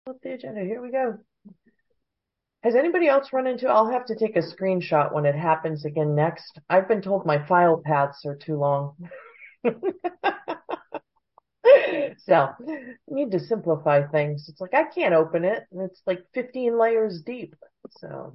Up the agenda. Here we go. Has anybody else run into? I'll have to take a screenshot when it happens again next. I've been told my file paths are too long. So I need to simplify things. It's like I can't open it, and it's like 15 layers deep. So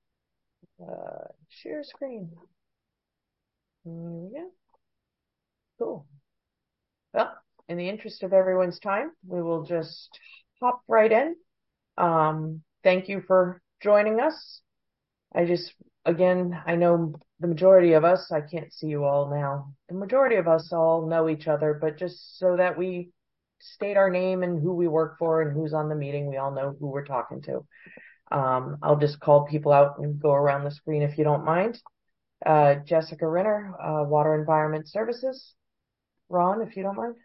share screen. Yeah, cool. Well, in the interest of everyone's time, we will just hop right in. Thank you for joining us. Again, I know the majority of us, I can't see you all now. The majority of us all know each other, but just so that we state our name and who we work for and who's on the meeting, we all know who we're talking to. I'll just call people out and go around the screen if you don't mind. Jessica Renner, Water Environment Services. Ron, if you don't mind.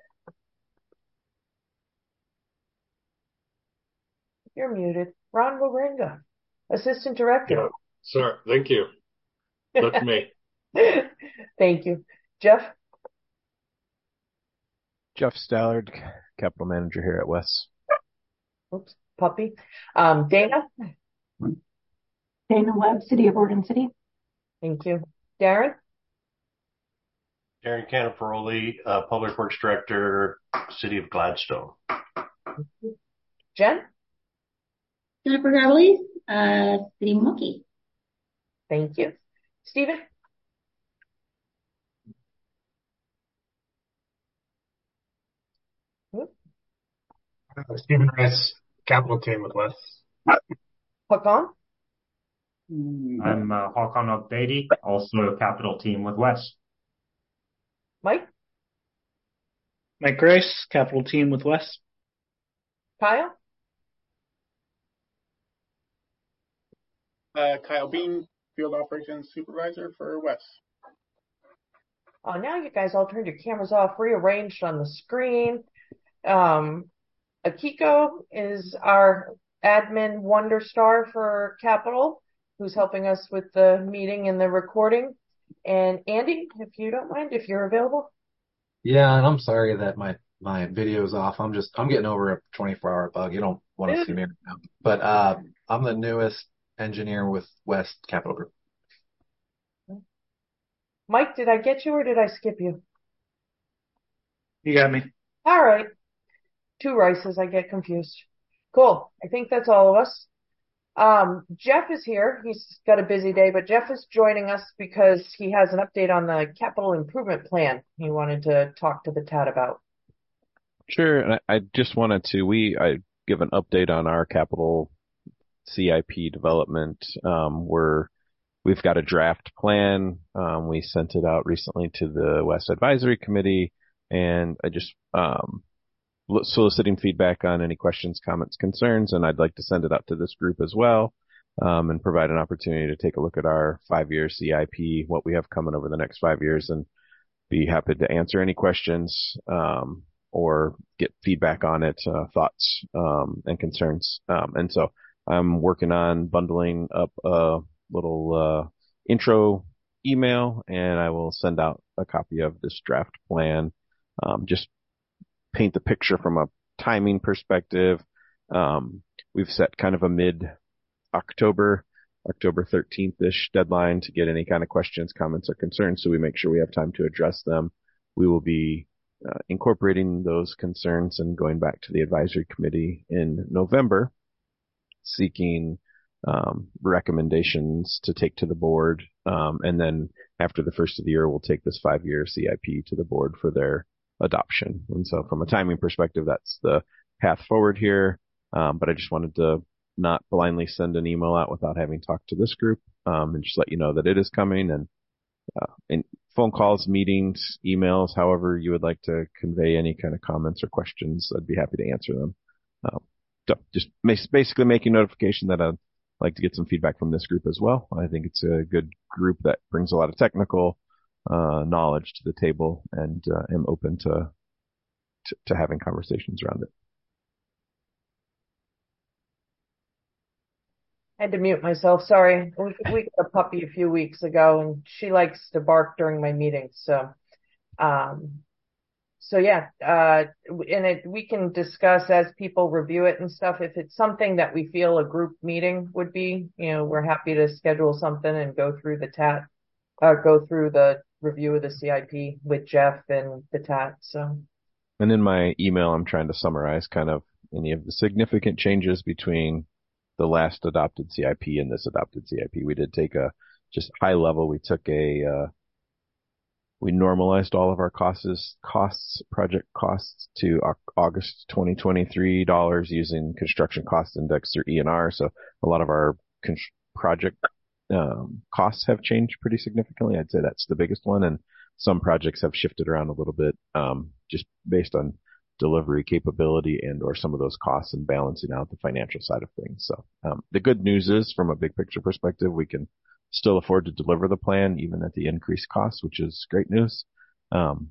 You're muted. Ron Wawringa, Assistant Director. Yeah, sir. Thank you. That's me. Thank you. Jeff? Jeff Stallard, Capital Manager here at WES. Oops, puppy. Dana? Dana Webb, City of Oregon City. Thank you. Darren? Darren Caniparoli, Public Works Director, City of Gladstone. Jen? Jennifer Gravely, City of Milwaukee. Thank you. Stephen? Stephen Rice, Capital Team with WES. Hakan? I'm Hakan Al-Beidi, also Capital Team with WES. Mike? Mike Grace, Capital Team with WES. Kyle? Kyle Bean, Field Operations Supervisor for WES. Oh, now you guys all turned your cameras off, rearranged on the screen. Akiko is our admin wonder star for Capital, who's helping us with the meeting and the recording. And Andy, if you don't mind, if you're available. Yeah, and I'm sorry that my video's off. I'm getting over a 24-hour bug. You don't want to see me right now. But I'm the newest engineer with WES Capital Group. Mike, did I get you or did I skip you? You got me. All right. Two Rices, I get confused. Cool. I think that's all of us. Jeff is here. He's got a busy day, but Jeff is joining us because he has an update on the capital improvement plan he wanted to talk to the TAD about. Sure. And I just wanted to, I give an update on our capital CIP development. We've got a draft plan. We sent it out recently to the WES Advisory Committee, and I just, soliciting feedback on any questions, comments, concerns, and I'd like to send it out to this group as well, and provide an opportunity to take a look at our 5-year CIP, what we have coming over the next 5 years, and be happy to answer any questions, or get feedback on it, thoughts, and concerns. And so I'm working on bundling up a little, intro email, and I will send out a copy of this draft plan, just paint the picture from a timing perspective. We've set kind of a mid-October, October 13th-ish deadline to get any kind of questions, comments, or concerns, so we make sure we have time to address them. We will be incorporating those concerns and going back to the advisory committee in November, seeking recommendations to take to the board. And then after the first of the year, we'll take this 5-year CIP to the board for their adoption. And so from a timing perspective, that's the path forward here. But I just wanted to not blindly send an email out without having talked to this group, and just let you know that it is coming. And in phone calls, meetings, emails, however you would like to convey any kind of comments or questions, I'd be happy to answer them. So just basically making notification that I'd like to get some feedback from this group as well. I think it's a good group that brings a lot of technical knowledge to the table, and am open to having conversations around it. I had to mute myself. Sorry. We got a puppy a few weeks ago, and she likes to bark during my meetings. So So yeah, we can discuss as people review it and stuff. If it's something that we feel a group meeting would be, we're happy to schedule something and go through go through the review of the CIP with Jeff and the TAT. So. And in my email, I'm trying to summarize kind of any of the significant changes between the last adopted CIP and this adopted CIP. We did take just high level. We took we normalized all of our project costs to August 2023 dollars using construction cost index or ENR. So a lot of our project costs have changed pretty significantly. I'd say that's the biggest one. And some projects have shifted around a little bit, just based on delivery capability and or some of those costs and balancing out the financial side of things. So, the good news is from a big picture perspective, we can still afford to deliver the plan even at the increased costs, which is great news. So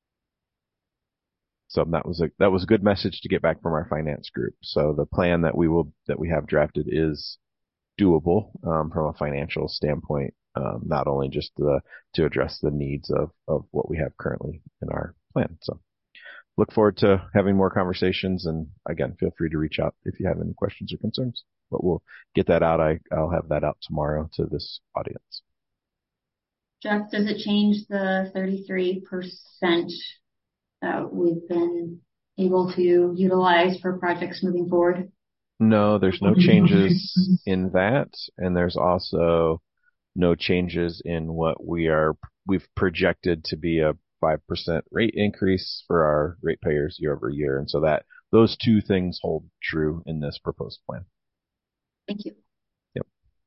that was a good message to get back from our finance group. So the plan that we have drafted is doable, from a financial standpoint, not only just to address the needs of what we have currently in our plan. So look forward to having more conversations. And again, feel free to reach out if you have any questions or concerns, but we'll get that out. I'll have that out tomorrow to this audience. Jeff, does it change the 33% that we've been able to utilize for projects moving forward? No, there's no changes in that. And there's also no changes in what we've projected to be a 5% rate increase for our ratepayers year over year. And so those two things hold true in this proposed plan. Thank you. Yep.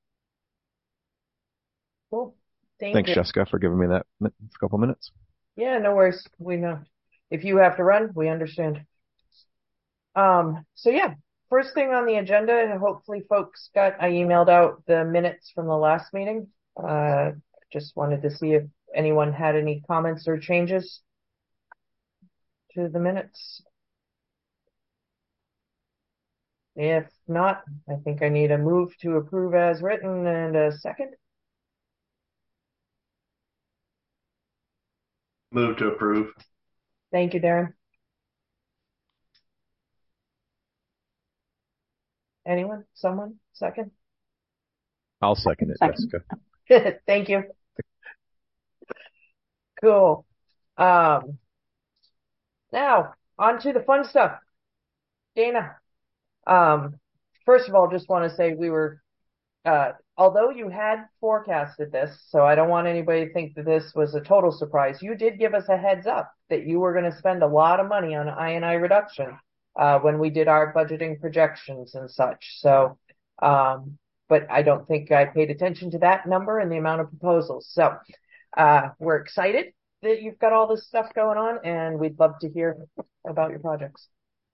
Cool. Thanks, Jessica, for giving me that couple minutes. Yeah, no worries. We know if you have to run, we understand. So yeah, first thing on the agenda, hopefully folks I emailed out the minutes from the last meeting. Just wanted to see if anyone had any comments or changes to the minutes. If not, I think I need a move to approve as written and a second. Move to approve. Thank you, Darren. Anyone? Someone? Second? I'll second it, Jessica. Thank you. Cool. Now, on to the fun stuff. Dana. First of all, just want to say we were, although you had forecasted this, so I don't want anybody to think that this was a total surprise. You did give us a heads up that you were going to spend a lot of money on I&I reduction, when we did our budgeting projections and such. So, but I don't think I paid attention to that number and the amount of proposals. So, we're excited that you've got all this stuff going on, and we'd love to hear about your projects.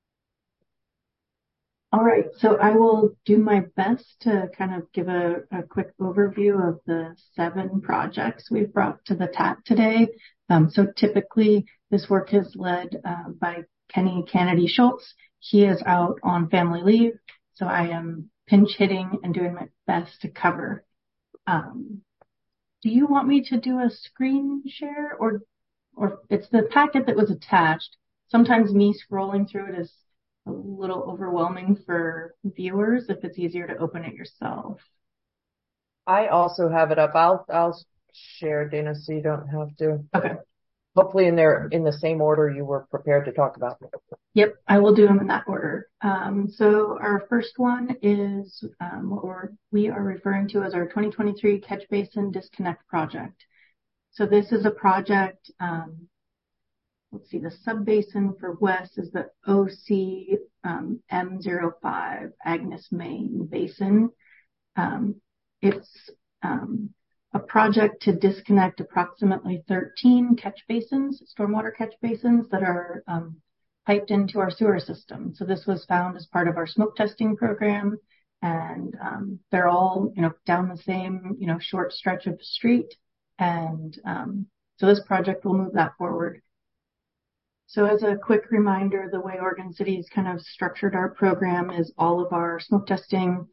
All right, so I will do my best to kind of give a quick overview of the 7 projects we've brought to the TAT today. So typically this work is led by Kenny Kennedy Schultz. He is out on family leave, so I am pinch hitting and doing my best to cover. Do you want me to do a screen share, or it's the packet that was attached? Sometimes me scrolling through it is a little overwhelming for viewers if it's easier to open it yourself. I also have it up. I'll share, Dana, so you don't have to. Okay. Hopefully in the same order you were prepared to talk about. Yep, I will do them in that order. So our first one is what we are referring to as our 2023 Catch Basin Disconnect Project. So this is a project, let's see, the subbasin for West is the OC M05 Agnes Main Basin. It's a project to disconnect approximately 13 catch basins, stormwater catch basins that are piped into our sewer system. So this was found as part of our smoke testing program, and they're all, down the same, short stretch of street. And so this project will move that forward. So as a quick reminder, the way Oregon City's kind of structured our program is all of our smoke testing,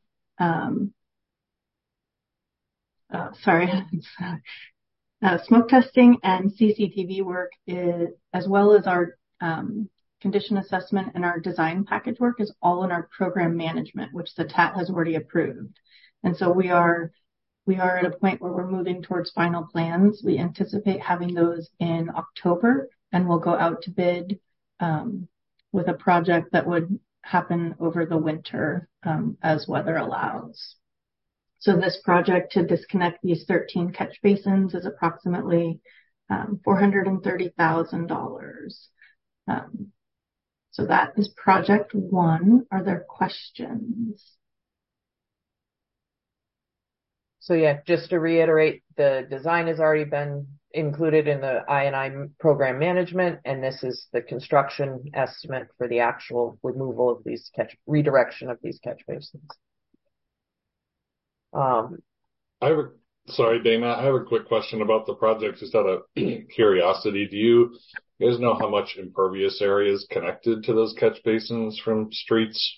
smoke testing and CCTV work as well as our condition assessment and our design package work is all in our program management, which the TAT has already approved. And so we are at a point where we're moving towards final plans. We anticipate having those in October, and we'll go out to bid with a project that would happen over the winter as weather allows. So this project to disconnect these 13 catch basins is approximately $430,000. So that is project one. Are there questions? So yeah, just to reiterate, the design has already been included in the I&I program management, and this is the construction estimate for the actual removal of these redirection of these catch basins. Sorry, Dana, I have a quick question about the project, just out of curiosity. Do you guys know how much impervious area is connected to those catch basins from streets?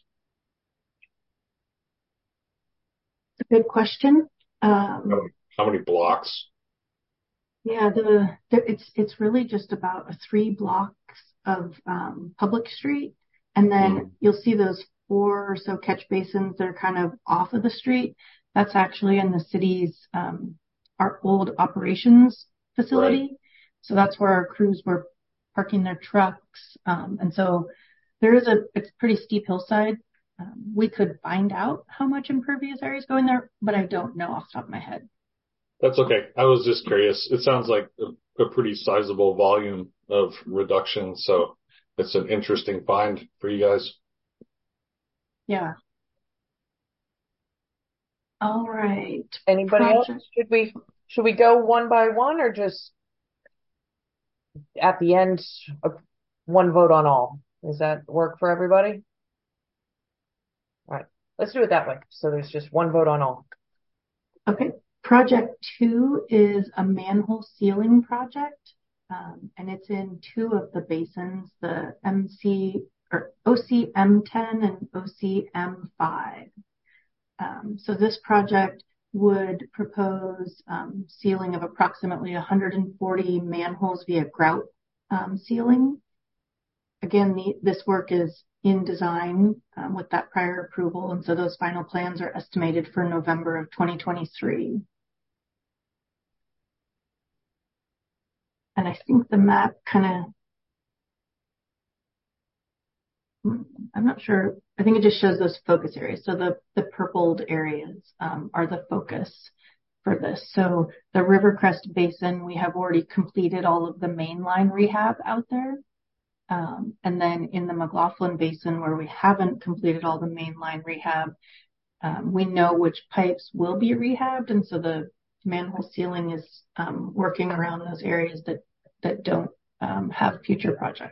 Good question. How many blocks? Yeah, it's really just about 3 blocks of public street, and then you'll see those 4 or so catch basins that are kind of off of the street. That's actually in the city's our old operations facility. Right. So that's where our crews were parking their trucks, and so it's pretty steep hillside. We could find out how much impervious area is going there, but I don't know off the top of my head. That's okay. I was just curious. It sounds like a pretty sizable volume of reduction, so it's an interesting find for you guys. Yeah. All right. Anybody else? Should we go one by one, or just at the end one vote on all? Does that work for everybody? All right, let's do it that way. So there's just one vote on all. Okay. Project 2 is a manhole sealing project, and it's in 2 of the basins, the OCM10 and OCM5. So this project would propose sealing of approximately 140 manholes via grout sealing. Again, this work is in design with that prior approval, and so those final plans are estimated for November of 2023. And I think the map kind of, I'm not sure, I think it just shows those focus areas. So the purpled areas are the focus for this. So the Rivercrest Basin, we have already completed all of the mainline rehab out there. And then in the McLaughlin Basin, where we haven't completed all the mainline rehab, we know which pipes will be rehabbed. And so the manhole sealing is working around those areas that don't have future projects.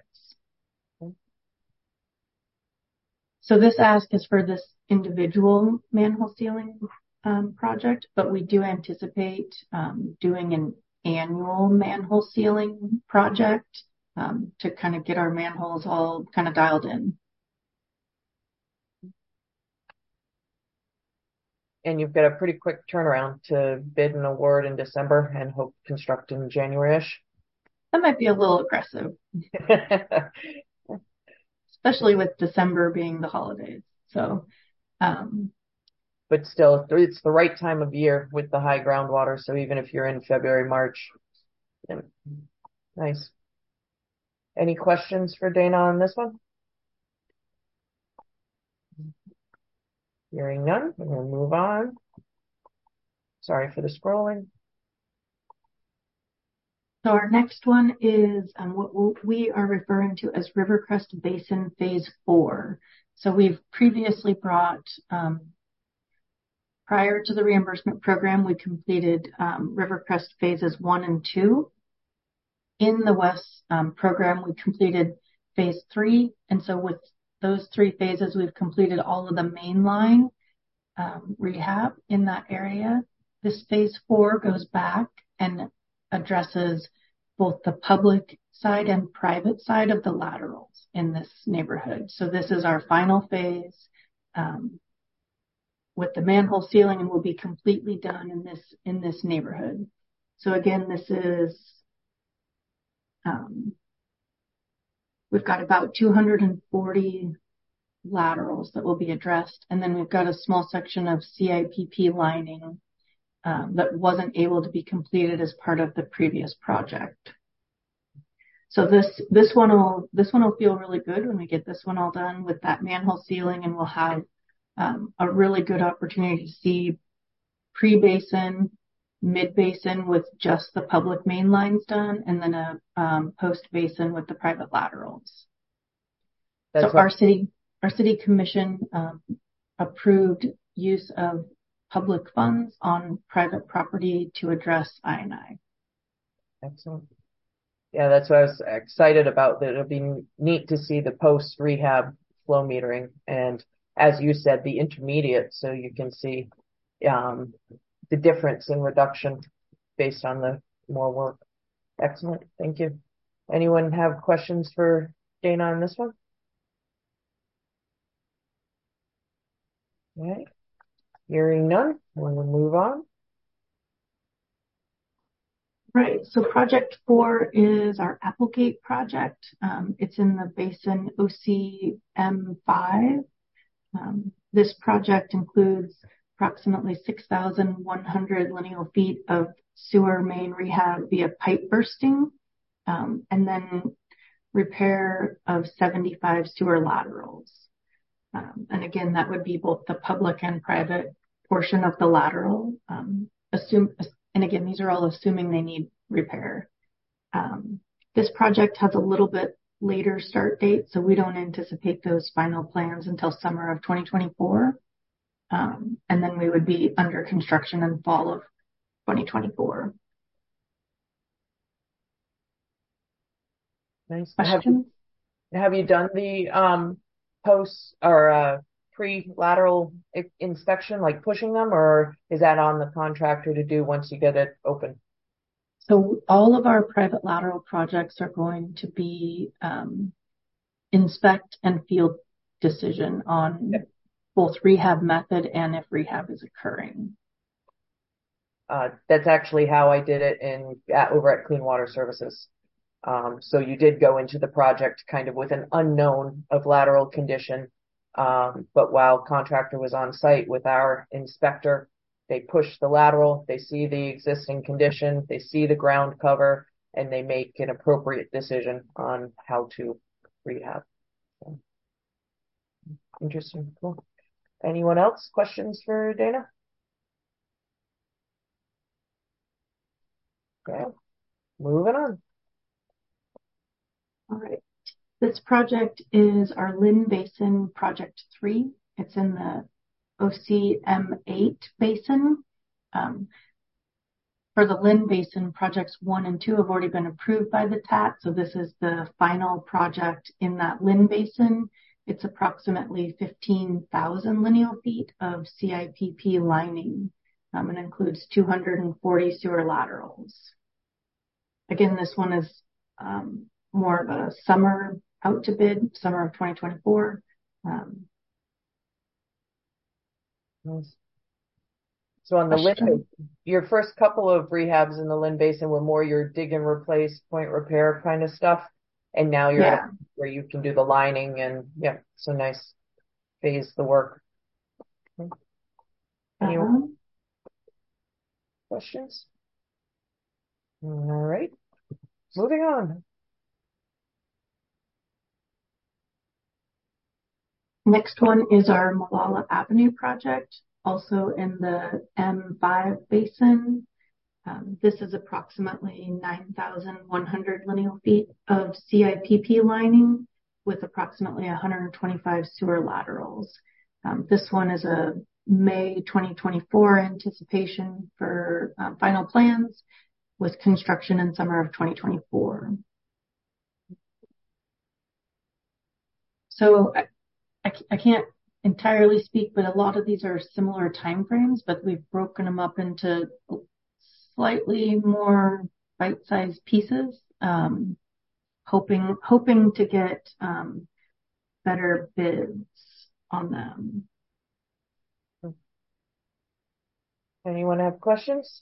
So this ask is for this individual manhole sealing project, but we do anticipate doing an annual manhole sealing project to kind of get our manholes all kind of dialed in. And you've got a pretty quick turnaround to bid and award in December and hope construct in January-ish. That might be a little aggressive, especially with December being the holidays. So, but still, it's the right time of year with the high groundwater. So even if you're in February, March, yeah, nice. Any questions for Dana on this one? Hearing none, we're going to move on. Sorry for the scrolling. So our next one is what we are referring to as Rivercrest Basin Phase 4. So we've previously brought, prior to the reimbursement program, we completed Rivercrest Phases 1 and 2. In the West program, we completed Phase 3. And so with those 3 phases, we've completed all of the mainline rehab in that area. This Phase 4 goes back and addresses both the public side and private side of the laterals in this neighborhood. So this is our final phase with the manhole sealing, and will be completely done in this neighborhood. So again, this is we've got about 240 laterals that will be addressed. And then we've got a small section of CIPP lining that wasn't able to be completed as part of the previous project. So this one will feel really good when we get this one all done with that manhole sealing, and we'll have a really good opportunity to see pre-basin, mid-basin with just the public main lines done, and then a post-basin with the private laterals. So our city commission approved use of public funds on private property to address I&I. Excellent. Yeah, that's what I was excited about. That it'll be neat to see the post-rehab flow metering, and as you said, the intermediate, so you can see the difference in reduction based on the more work. Excellent. Thank you. Anyone have questions for Dana on this one? Okay. Hearing none, we'll move on. Right. So project 4 is our Applegate project. It's in the basin OCM5. This project includes approximately 6,100 lineal feet of sewer main rehab via pipe bursting, and then repair of 75 sewer laterals. And again, that would be both the public and private portion of the lateral. And again, these are all assuming they need repair. This project has a little bit later start date, so we don't anticipate those final plans until summer of 2024. And then we would be under construction in fall of 2024. Nice. Questions? Have you done the post or pre-lateral inspection, like pushing them, or is that on the contractor to do once you get it open? So all of our private lateral projects are going to be inspect and field decision on both rehab method and if rehab is occurring. That's actually how I did it over at Clean Water Services. So you did go into the project kind of with an unknown of lateral condition. But while contractor was on site with our inspector, they push the lateral, they see the existing condition, they see the ground cover, and they make an appropriate decision on how to rehab. So, interesting. Cool. Anyone else? Questions for Dana? Okay. Moving on. All right. This project is our Lynn Basin Project 3. It's in the OCM8 basin. For the Lynn Basin, projects 1 and 2 have already been approved by the TAT, so this is the final project in that Lynn Basin. It's approximately 15,000 lineal feet of CIPP lining, and includes 240 sewer laterals. Again, this one is more of a summer out to bid, summer of 2024. Nice. So on the Lynn Basin, your first couple of rehabs in the Lynn Basin were more your dig and replace, point repair kind of stuff. And now you're at a point where you can do the lining and so nice phase the work. Any questions? All right. Moving on. Next one is our Malala Avenue project, also in the M5 basin. This is approximately 9,100 lineal feet of CIPP lining with approximately 125 sewer laterals. This one is a May 2024 anticipation for final plans with construction in summer of 2024. So I can't entirely speak, but a lot of these are similar timeframes, but we've broken them up into slightly more bite-sized pieces, hoping to get better bids on them. Anyone have questions?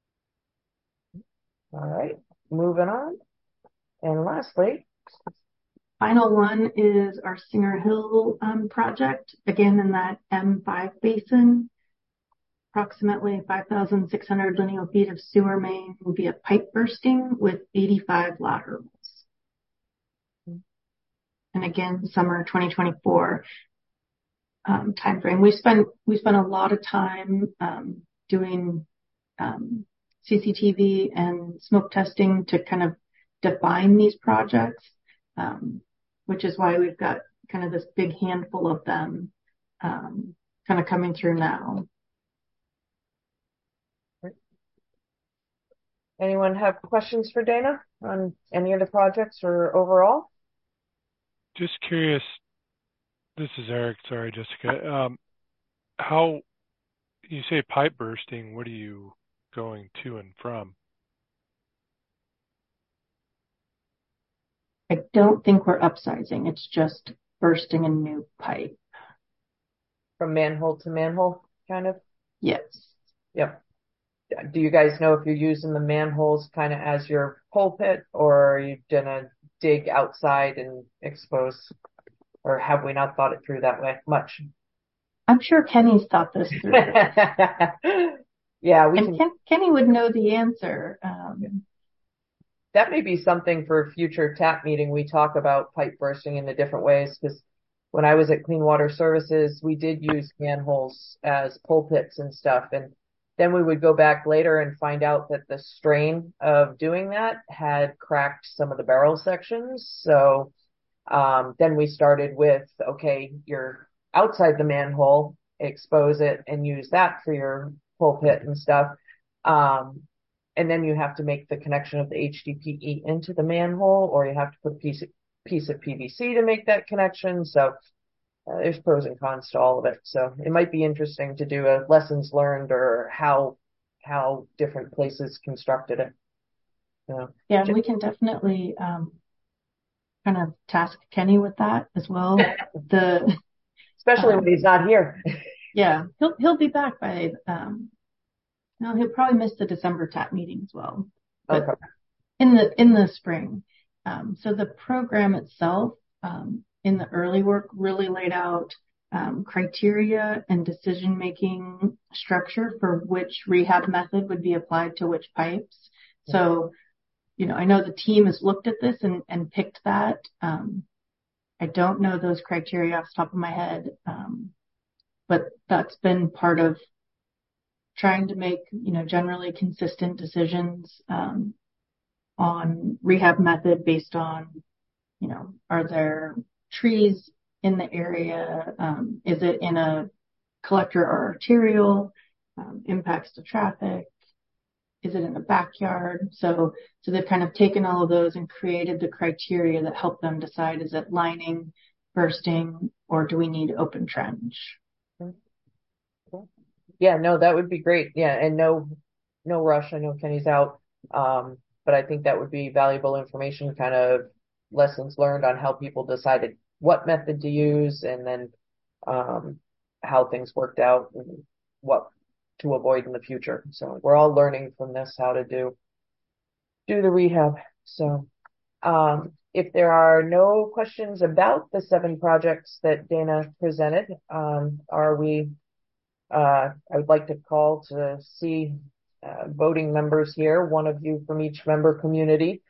All right, moving on. And lastly, final one is our Singer Hill project, again in that M5 basin. Approximately 5,600 lineal feet of sewer main via pipe bursting with 85 laterals. And again, summer 2024 timeframe. We spent a lot of time doing CCTV and smoke testing to kind of define these projects, which is why we've got kind of this big handful of them kind of coming through now. Anyone have questions for Dana on any of the projects or overall? Just curious. This is Eric. Sorry, Jessica. How you say pipe bursting? What are you going to and from? I don't think we're upsizing. It's just bursting a new pipe. From manhole to manhole, kind of? Yes. Yep. Do you guys know if you're using the manholes kind of as your pole pit, or are you gonna dig outside and expose, or have we not thought it through that way much? I'm sure Kenny's thought this through. Yeah, Kenny would know the answer. That may be something for a future TAP meeting. We talk about pipe bursting in the different ways, because when I was at Clean Water Services, we did use manholes as pole pits and stuff, and then we would go back later and find out that the strain of doing that had cracked some of the barrel sections. So then we started with, okay, you're outside the manhole, expose it and use that for your pole pit and stuff. And then you have to make the connection of the HDPE into the manhole, or you have to put a piece of PVC to make that connection. So there's pros and cons to all of it. So it might be interesting to do a lessons learned, or how different places constructed it. Yeah, we can definitely kind of task Kenny with that as well. Especially when he's not here. Yeah, he'll be back by no, he'll probably miss the December TAP meeting as well. But okay. In the spring. So the program itself, in the early work, really laid out criteria and decision-making structure for which rehab method would be applied to which pipes. So, I know the team has looked at this and picked that. I don't know those criteria off the top of my head, but that's been part of trying to make, generally consistent decisions on rehab method based on, are there trees in the area? Is it in a collector or arterial? Impacts to traffic? Is it in the backyard? So they've kind of taken all of those and created the criteria that help them decide, is it lining, bursting, or do we need open trench? Yeah, no, that would be great. Yeah, and no rush. I know Kenny's out, but I think that would be valuable information, kind of lessons learned on how people decided what method to use, and then how things worked out and what to avoid in the future. So we're all learning from this how to do the rehab. So if there are no questions about the 7 projects that Dana presented, I would like to call to see voting members here, one of you from each member community.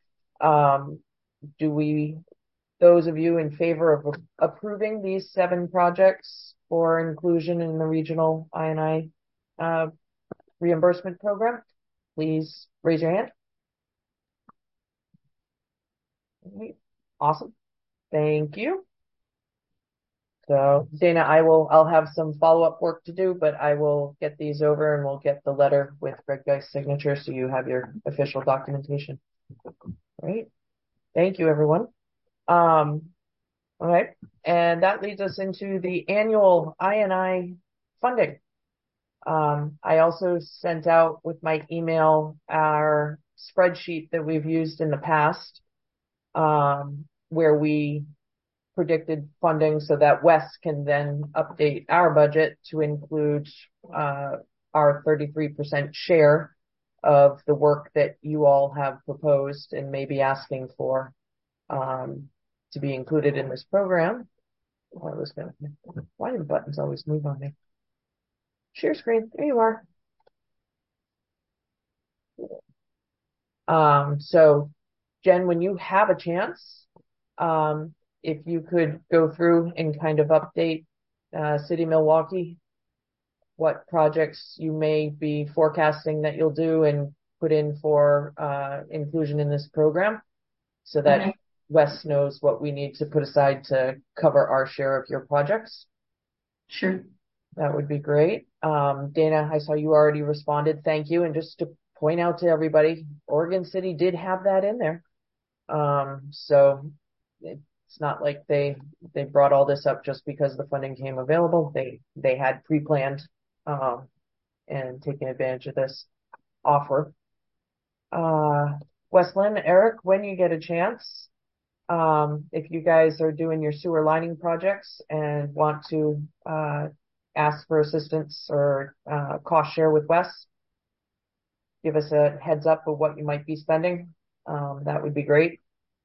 Those of you in favor of approving these 7 projects for inclusion in the regional I&I reimbursement program, please raise your hand. Okay. Awesome. Thank you. So Dana, I'll have some follow-up work to do, but I will get these over and we'll get the letter with Greg Geist's signature so you have your official documentation. Great. Thank you, everyone. All right. And that leads us into the annual I&I funding. I also sent out with my email our spreadsheet that we've used in the past, where we predicted funding so that Wes can then update our budget to include our 33% share of the work that you all have proposed and may be asking for. to be included in this program. Why do buttons always move on me? Share screen. There you are. So Jen, when you have a chance, if you could go through and kind of update City Milwaukee, what projects you may be forecasting that you'll do and put in for inclusion in this program, so that Wes knows what we need to put aside to cover our share of your projects. Sure. That would be great. Dana, I saw you already responded. Thank you. And just to point out to everybody, Oregon City did have that in there. So it's not like they brought all this up just because the funding came available. They had pre-planned and taken advantage of this offer. Wesleyan, Eric, when you get a chance, if you guys are doing your sewer lining projects and want to ask for assistance or cost share with Wes, give us a heads up of what you might be spending. That would be great.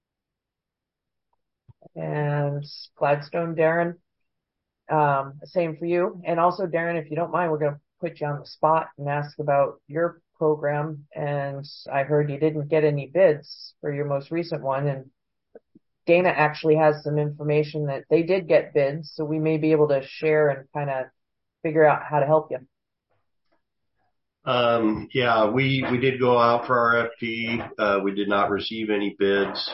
And Gladstone, Darren, same for you. And also, Darren, if you don't mind, we're going to put you on the spot and ask about your program. And I heard you didn't get any bids for your most recent one. And Dana actually has some information that they did get bids, so we may be able to share and kind of figure out how to help you. Yeah, we did go out for RFP. We did not receive any bids.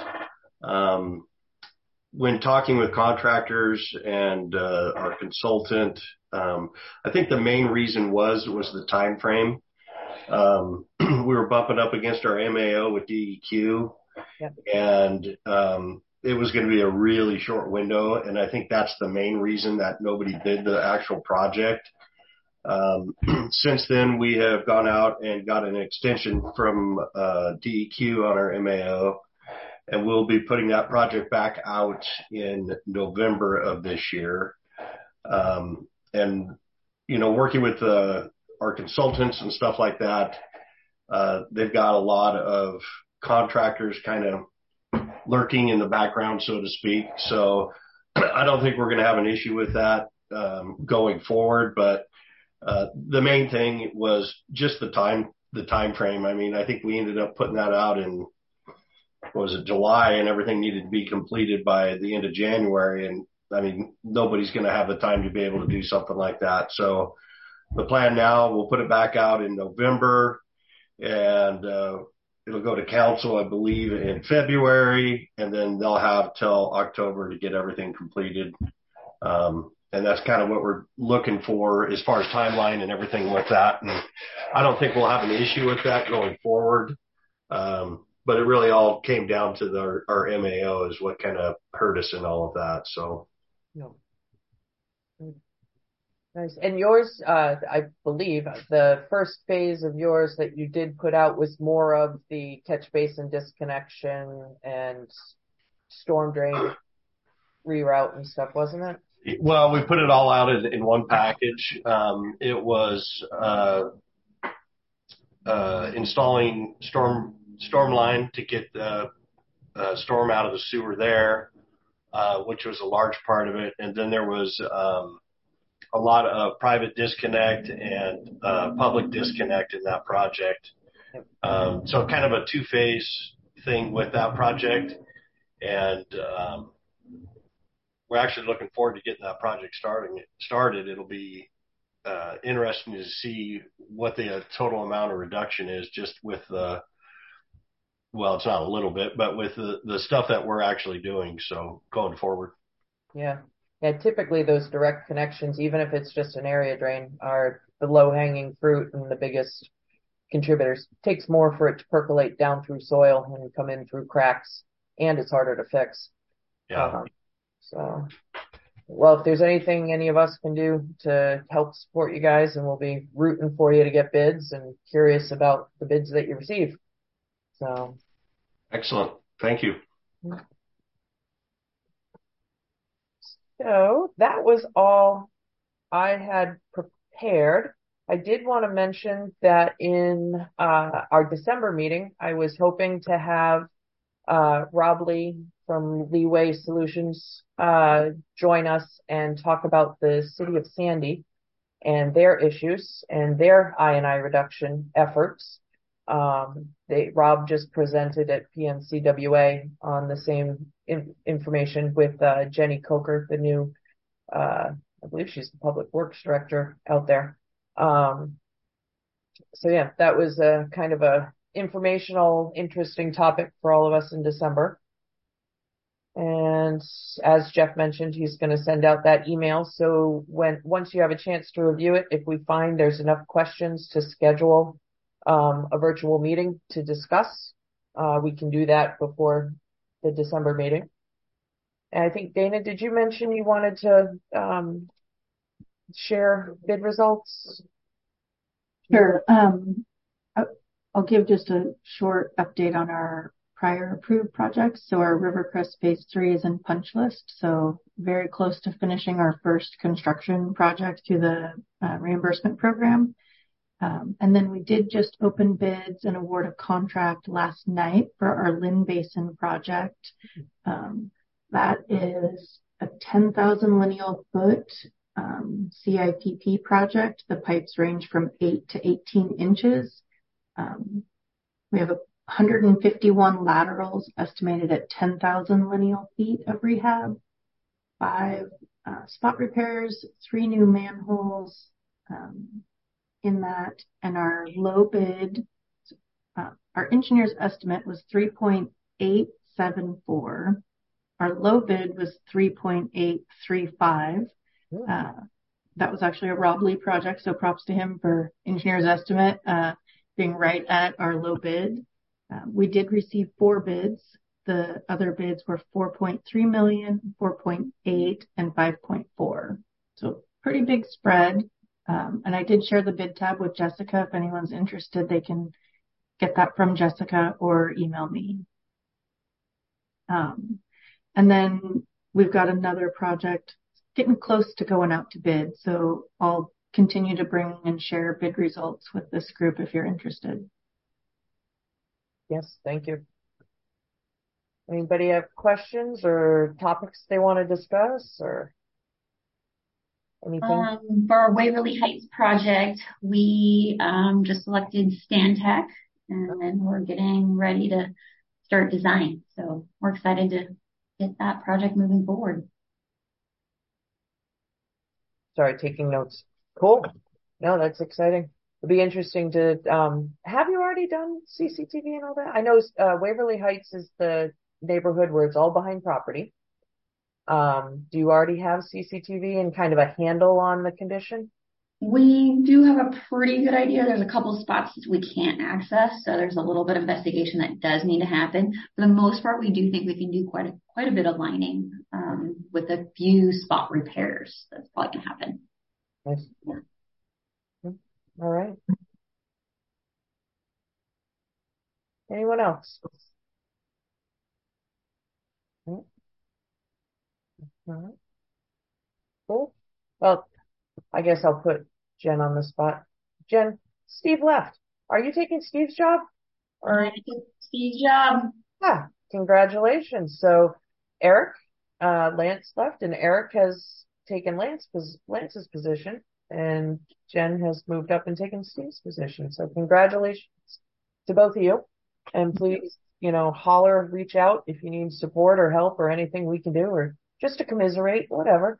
When talking with contractors and our consultant, I think the main reason was the time frame. We were bumping up against our MAO with DEQ, Yep. and it was going to be a really short window, and I think that's the main reason that nobody bid the actual project. Since then, we have gone out and got an extension from DEQ on our MAO, and we'll be putting that project back out in November of this year. And, you know, working with our consultants and stuff like that, they've got a lot of contractors kind of lurking in the background, so to speak. So I don't think we're going to have an issue with that going forward. But the main thing was just the time frame. I mean, I think we ended up putting that out in, what was it, July, and everything needed to be completed by the end of January. And I mean, nobody's going to have the time to be able to do something like that. So the plan now, we'll put it back out in November, and it'll go to council, I believe, in February, and then they'll have till October to get everything completed. And that's kind of what we're looking for as far as timeline and everything with that. And I don't think we'll have an issue with that going forward. But it really all came down to our MAO is what kind of hurt us in all of that. So. No. Nice. And yours, I believe the first phase of yours that you did put out was more of the catch basin disconnection and storm drain reroute and stuff, wasn't it? Well, we put it all out in one package. It was installing storm line to get the storm out of the sewer there, which was a large part of it. And then there was a lot of private disconnect and public disconnect in that project. So kind of a two-phase thing with that project. And we're actually looking forward to getting that project started. It'll be interesting to see what the total amount of reduction is just with the, well, it's not a little bit, but with the stuff that we're actually doing. So going forward. Yeah. Yeah. Typically those direct connections, even if it's just an area drain, are the low hanging fruit and the biggest contributors. It takes more for it to percolate down through soil and come in through cracks, and it's harder to fix. Yeah. So, well, if there's anything any of us can do to help support you guys, and we'll be rooting for you to get bids and curious about the bids that you receive. So. Excellent. Thank you. So that was all I had prepared. I did want to mention that in our December meeting, I was hoping to have Rob Lee from Leeway Solutions join us and talk about the city of Sandy and their issues and their I&I reduction efforts. Rob just presented at PNCWA on the same information with Jenny Coker, the new, I believe she's the public works director out there. So yeah, that was a kind of a informational, interesting topic for all of us in December. And as Jeff mentioned, he's going to send out that email. So once you have a chance to review it, if we find there's enough questions to schedule a virtual meeting to discuss, we can do that before the December meeting. And I think, Dana, did you mention you wanted to share bid results? Sure. I'll give just a short update on our prior approved projects. So our Rivercrest Phase 3 is in punch list, so very close to finishing our first construction project through the reimbursement program. And then we did just open bids and award a contract last night for our Lynn Basin project. That is a 10,000 lineal foot CIPP project. The pipes range from 8 to 18 inches. We have 151 laterals estimated at 10,000 lineal feet of rehab, 5 spot repairs, 3 new manholes in that, and our low bid, our engineer's estimate was 3.874. Our low bid was 3.835. That was actually a Rob Lee project, so props to him for engineer's estimate being right at our low bid. We did receive 4 bids. The other bids were 4.3 million, 4.8, and 5.4. So pretty big spread. And I did share the bid tab with Jessica. If anyone's interested, they can get that from Jessica or email me. And then we've got another project getting close to going out to bid. So I'll continue to bring and share bid results with this group if you're interested. Yes, thank you. Anybody have questions or topics they want to discuss or anything? For our Waverly Heights project, we just selected Stantec, and then we're getting ready to start design. So we're excited to get that project moving forward. Sorry, taking notes. Cool. No, that's exciting. It'll be interesting to, have you already done CCTV and all that? I know, Waverly Heights is the neighborhood where it's all behind property. Do you already have CCTV and kind of a handle on the condition? We do have a pretty good idea. There's a couple of spots that we can't access, so there's a little bit of investigation that does need to happen. For the most part, we do think we can do quite a bit of lining, with a few spot repairs. That's probably going to happen. Nice. Yeah. All right. Anyone else? All right. Cool. Well, I guess I'll put Jen on the spot. Jen, Steve left. Are you taking Steve's job? Or I took Steve's job. Yeah, congratulations. So Eric, Lance left, and Eric has taken Lance's position, and Jen has moved up and taken Steve's position. So congratulations to both of you. And please, holler, reach out if you need support or help or anything we can do, or just to commiserate, whatever.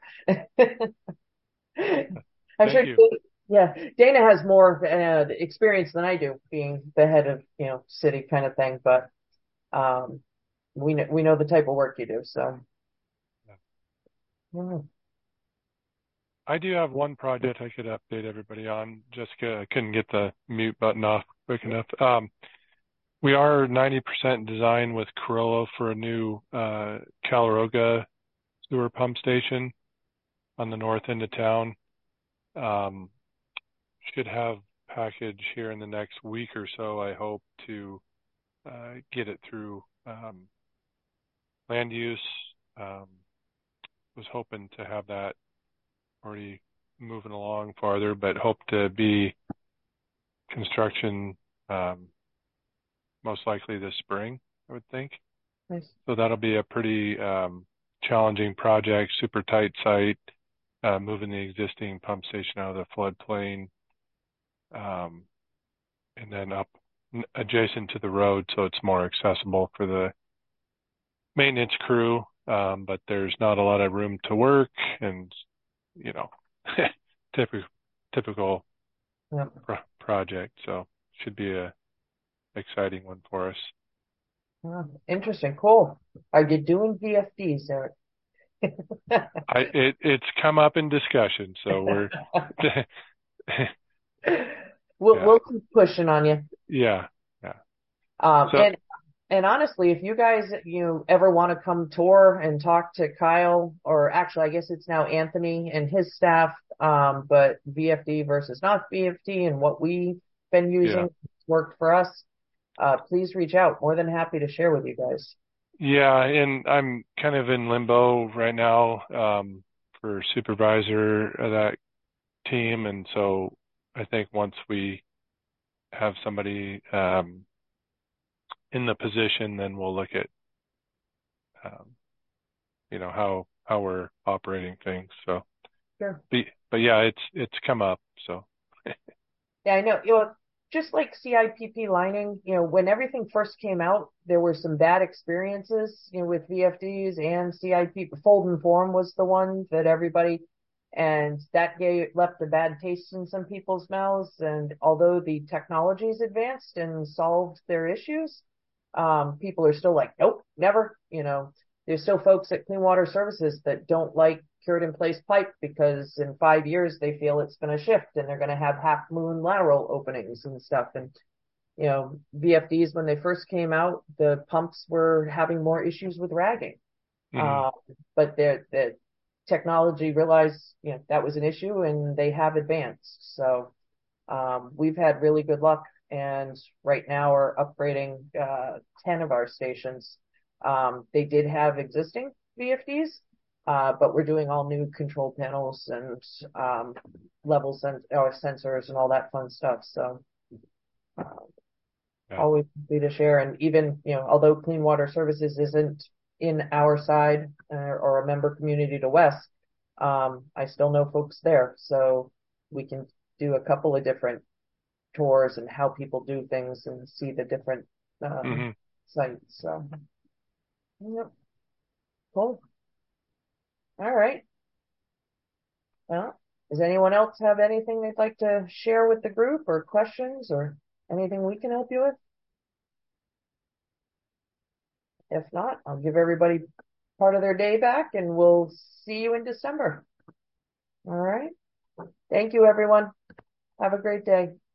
I'm sure, yeah, Dana has more experience than I do, being the head of, city kind of thing, but we know the type of work you do, so. Yeah. I do have one project I could update everybody on. Jessica, I couldn't get the mute button off quick enough. We are 90% design with Carollo for a new Calaroga sewer pump station on the north end of town. Should have package here in the next week or so. I hope to get it through land use. Was hoping to have that already moving along farther, but hope to be construction most likely this spring, I would think. Nice. So that'll be a pretty challenging project, super tight site, moving the existing pump station out of the floodplain, and then up adjacent to the road, so it's more accessible for the maintenance crew. But there's not a lot of room to work, and typical Yep. project. So should be a exciting one for us. Oh, interesting. Cool. Are you doing VFDs, Eric? It's come up in discussion, so we're we'll keep pushing on you. Yeah. And honestly, if you guys ever want to come tour and talk to Kyle, or actually I guess it's now Anthony and his staff, but VFD versus not VFD and what we've been using worked for us, please reach out. More than happy to share with you guys. Yeah, and I'm kind of in limbo right now for supervisor of that team, and so I think once we have somebody in the position, then we'll look at how we're operating things. So, sure. But yeah, it's come up. So. Yeah, I know. Just like CIPP lining, when everything first came out, there were some bad experiences, with VFDs and CIPP. Fold and Form was the one that and that left a bad taste in some people's mouths. And although the technology's advanced and solved their issues, people are still like, nope, never. There's still folks at Clean Water Services that don't like cured in place pipe because in 5 years they feel it's going to shift and they're going to have half moon lateral openings and stuff. And, VFDs, when they first came out, the pumps were having more issues with ragging. But the technology realized, that was an issue and they have advanced. So, we've had really good luck, and right now we're upgrading, 10 of our stations. They did have existing VFDs, but we're doing all new control panels and level sensors and all that fun stuff. So always happy to share. And even, although Clean Water Services isn't in our side or a member community to West, I still know folks there. So we can do a couple of different tours and how people do things and see the different sites. So, yep. Cool. All right. Well, does anyone else have anything they'd like to share with the group, or questions, or anything we can help you with? If not, I'll give everybody part of their day back and we'll see you in December. All right. Thank you, everyone. Have a great day.